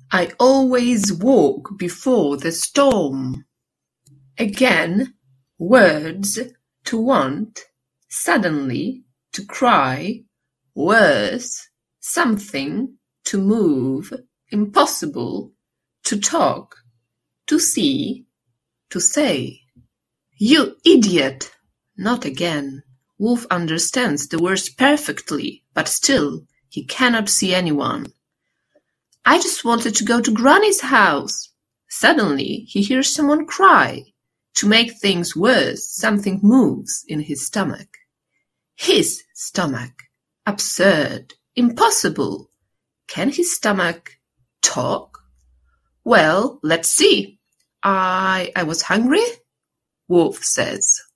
I always walk before the storm. Again, words, to want, suddenly, to cry, worse, something, to move, impossible, to talk, to see, to say. You idiot! Not again. Wolf understands the words perfectly, but still, he cannot see anyone. I just wanted to go to Granny's house. Suddenly, he hears someone cry. To make things worse, something moves in his stomach. His stomach. Absurd. Impossible. Can his stomach talk? Well, let's see. I was hungry? Wolf says.